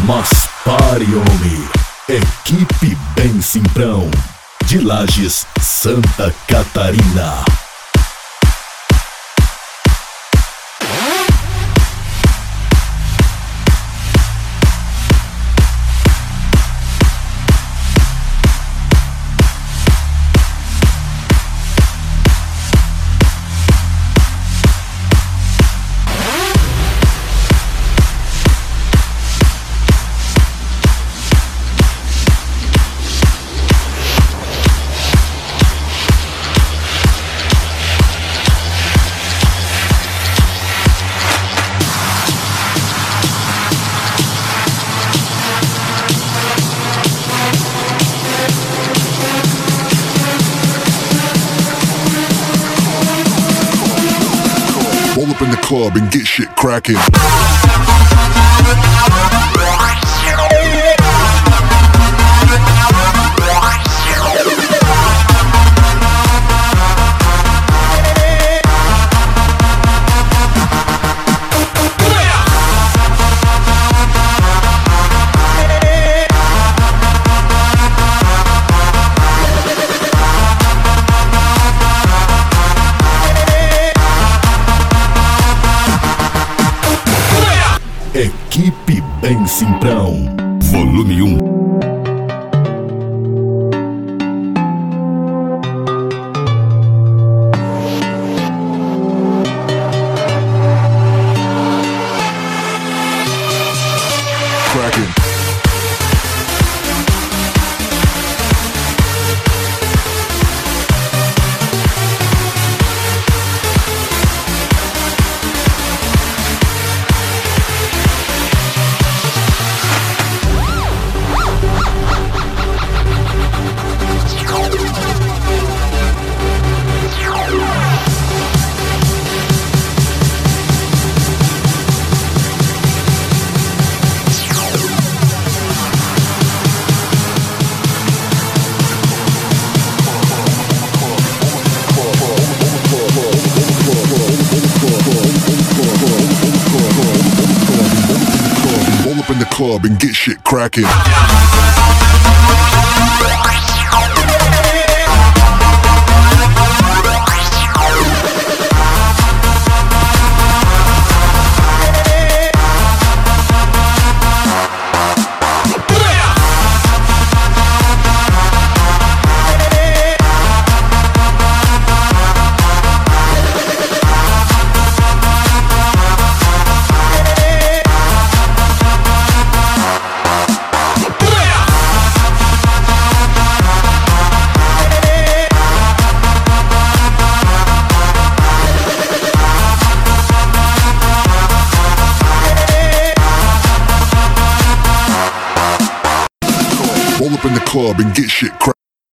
Mas pare, homem. Equipe Bem Simprão, de Lages, Santa Catarina. Roll up in the club and get shit cracking. Equipe Bem Simprão, volume 1. Cracking. Roll up in the club and get shit cracking. Roll up in the club and get shit cracking.